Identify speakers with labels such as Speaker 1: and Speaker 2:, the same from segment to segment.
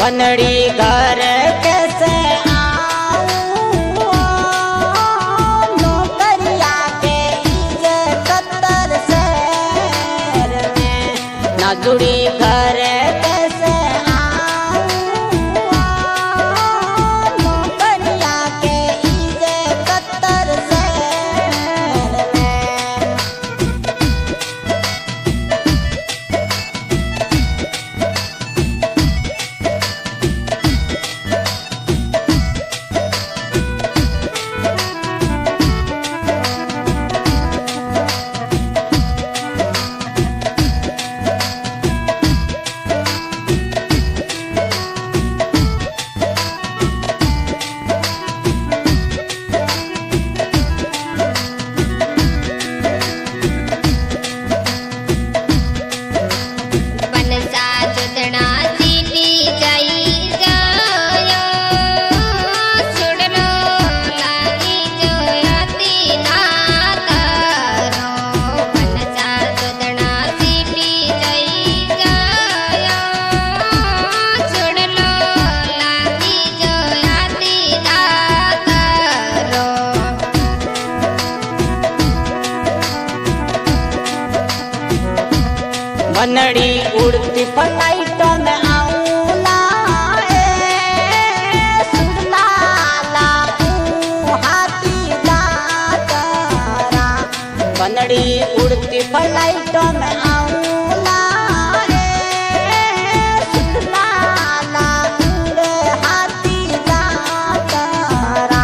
Speaker 1: बनड़ी घर कैसे आऊं नौकरिया के इजे कतर शहर में ना जुड़ी घर कैसे आऊं नौकरिया के इजे कतर शहर में। बनड़ी उड़ती फ्लाइटों में आऊं सुनला लाऊं हाथी दातरा। बनड़ी उड़ती फ्लाइटों में आऊं सुनला लाऊं हाथी दातरा।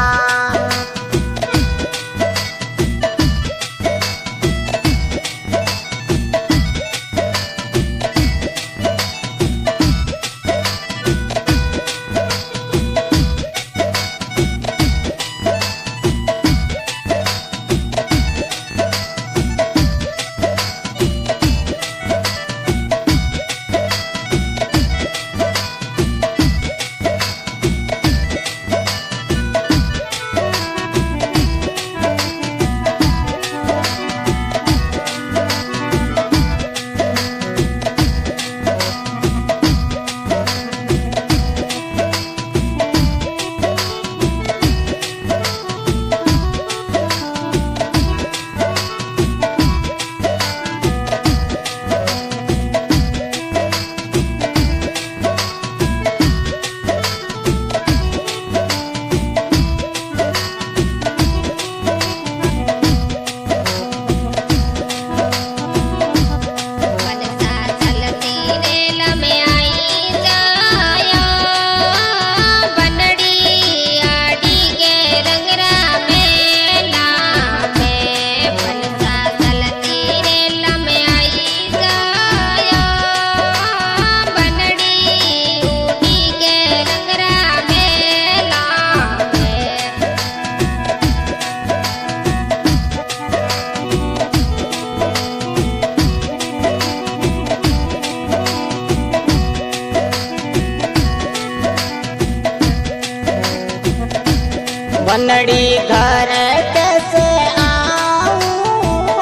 Speaker 1: बनड़ी घर कैसे आऊं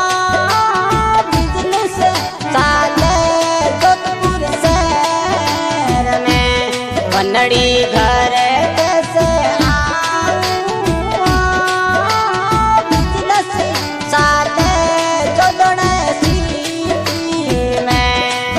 Speaker 1: बिजनेस साले जोधपुर शहर में। बनड़ी घर कैसे आऊं बिजनेस साले जोधने सिटी में।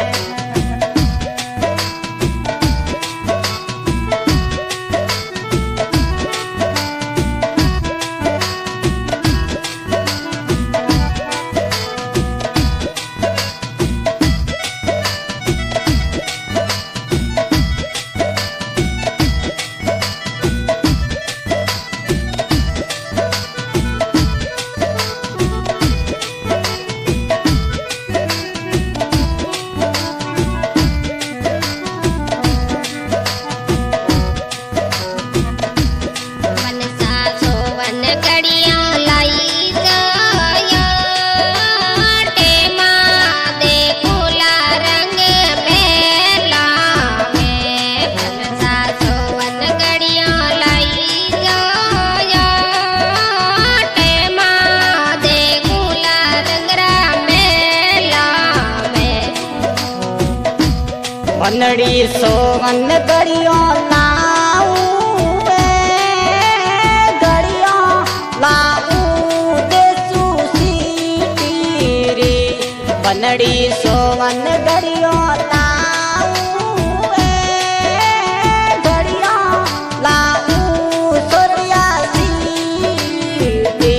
Speaker 1: बनड़ी सोगन गड़ियों लाऊ गड़ियों लाऊ देसू सीटी रे बनड़ी सोगन गड़ियों लाऊ गड़ियों लाऊ सोरिया सीटी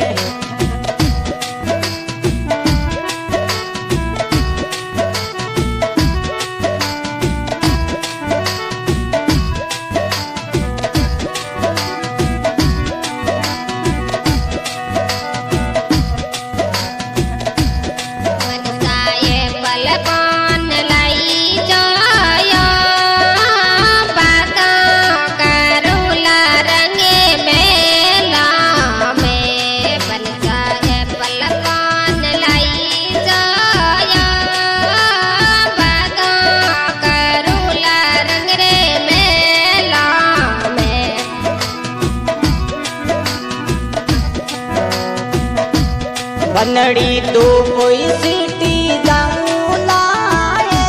Speaker 1: बनड़ी दो कोई सीटी जाऊं लाए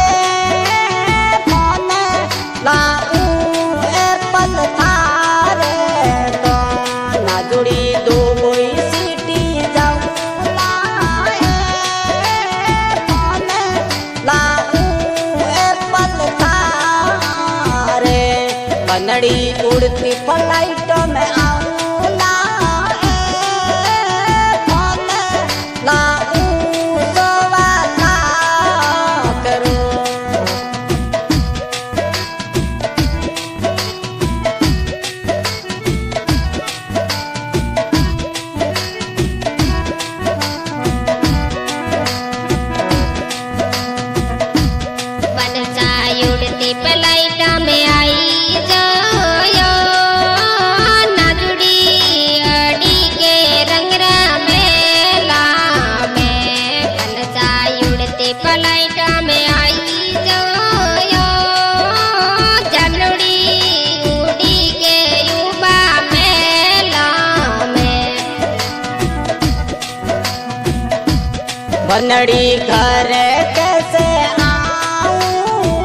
Speaker 1: मोने लाऊं एप्पल थारे तो ना जुड़ी दो कोई सीटी जाऊं लाए मोने लाऊं एप्पल थारे बनड़ी उड़ती फ्लाइट में आऊं बनड़ी घर कैसे आऊं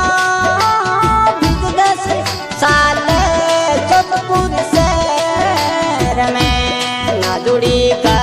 Speaker 1: 10 साल जोधपुर शहर में ना जुड़ी।